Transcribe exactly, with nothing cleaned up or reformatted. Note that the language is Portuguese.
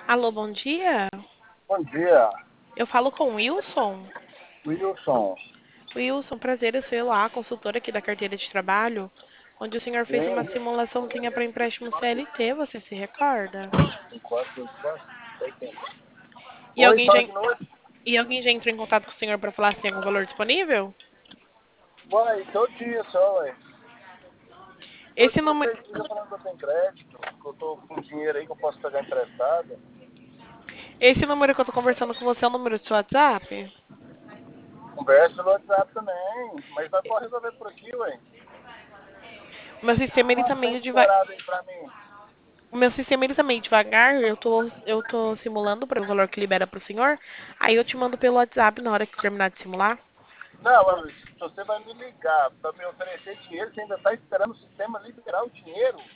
Alô, bom dia. Bom dia, Eu falo com o Wilson. Wilson. Wilson, prazer, eu sou lá, consultora aqui da carteira de trabalho, onde o senhor fez uma Sim, simulaçãozinha para empréstimo C L T, você se recorda? enquanto, enquanto. E Oi, alguém já, fala de novo. e alguém já entrou em contato com o senhor para falar se tem algum valor disponível? Uai, todo dia só, ué. Todo Esse dia número, vocês ficam falando que eu tenho crédito, que eu tô com dinheiro aí que eu posso pegar emprestado. esse número que eu tô conversando com você é o número do seu WhatsApp? Conversa no WhatsApp também, mas nós podemos resolver por aqui, ué. O meu sistema ele tá Quanto tem meio devagar. liberado aí pra mim? O meu sistema ele tá meio devagar, eu tô, eu tô simulando para o valor que libera pro senhor. Aí eu te mando pelo WhatsApp na hora que terminar de simular. Não, mas se você vai me ligar pra me oferecer dinheiro, você ainda tá esperando o sistema liberar o dinheiro?